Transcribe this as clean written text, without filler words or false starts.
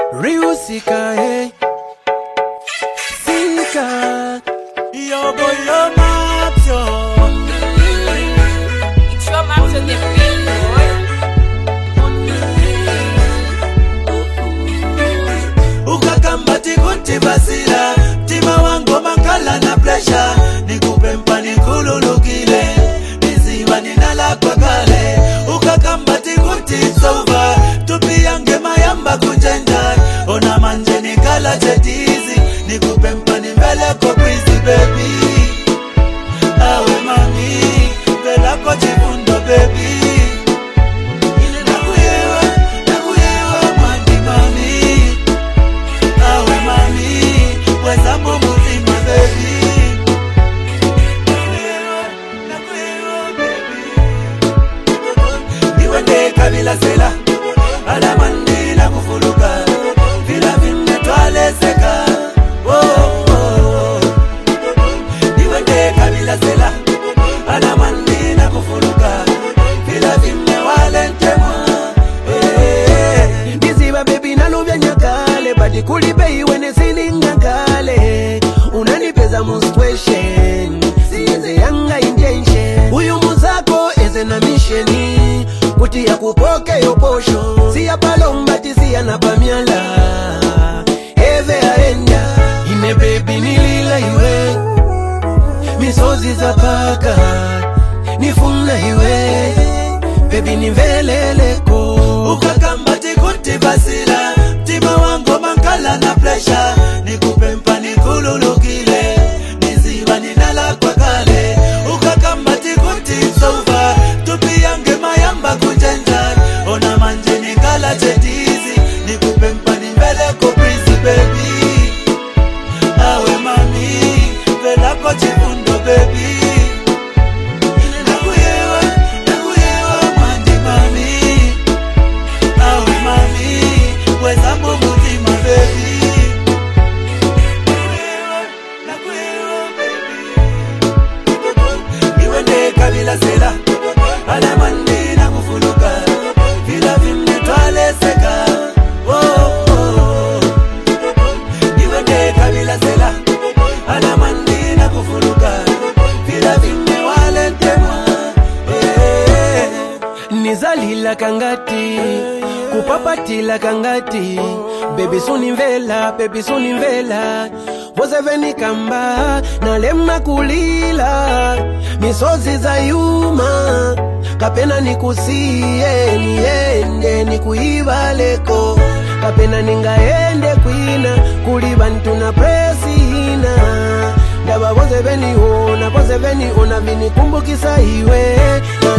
Riusika, hey. Sika. Yo boy, yo maps, yo. It's your maps on the field, boy. Ukakambati kuti basila, tima wangu mankala na pressure. Nikupe mpani kululukile, niziwa ninala kwa kale. Ukakambati kuti it's over, tupi yange mayamba kunjenja. Ona manje nikala chetizi, nikupe mpani mbele kwa breezy baby. Awe mami, vela kwa chifundo baby. Nakuyewa mwandi mami. Awe mami, weza mumutima baby. Nakuyewa baby. Niwende kabila sela, alamandi na kufuluka. Vila vime twale seka. Niwende kabila sela, alamandi na kufuluka. Vila vime wale ntemwa. Niziba baby naluvya nyakale, badi kulipe iwene sini ngakale. Unanipeza mustweshen, size yanga intention. Uyu muzako eze na misheni, kuti ya kupoke yo posho. Siya palombati siya na pamyala, eve aenda. Ine baby nilila iwe, misozi za paka, nifuna iwe. Baby niveleleko. Ukakambati kuti basila, tima wangu mankala na pressure. Nikupe mpani kululukile, niziwa ninala kwa kale. Ukakambati kuti it's over, tupi yange mayamba kunjenja. Ona manje nikala chetizi, nikupe mpani mbele kwa breezy baby. Awe mami, vela kwa chifundo baby. Nakuyewa mwandi mami. Awe mami, weza mumutima baby. Nakuyewa baby. Niwende kabila sela, alamandi na kufuluka. Vila vime twale seka. Niwende kabila sela, alamandi na kufuluka. Vila vime wale ntemwa. Nizalila kangati, kupapatila kangati. Baby suni mvela. Wozeveni kamba, nalema kulila. Misozi za yuma, kapena nikusiye. Niende nikuibaleko, kapena ningaende kwina. Kuliba ntuna presina. Ndaba wozeveni ona vini kumbukisa iwe.